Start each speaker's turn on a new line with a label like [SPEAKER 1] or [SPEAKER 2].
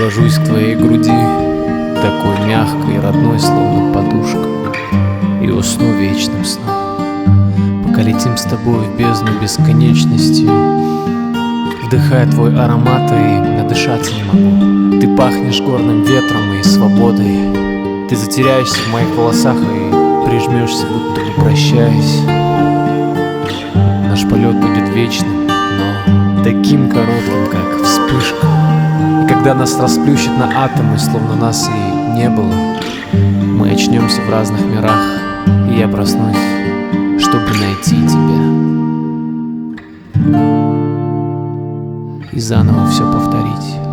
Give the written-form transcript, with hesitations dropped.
[SPEAKER 1] Ложусь к твоей груди, такой мягкой и родной, словно подушка, и усну вечным сном. Пока летим с тобой в бездну бесконечности, вдыхая твой аромат, и надышаться не могу. Ты пахнешь горным ветром и свободой. Ты затеряешься в моих волосах и прижмешься, будто бы прощаясь. Наш полет будет вечным, но таким коротким, как вспышка. И когда нас расплющит на атомы, словно нас и не было, мы очнемся в разных мирах, и я проснусь, чтобы найти тебя и заново все повторить.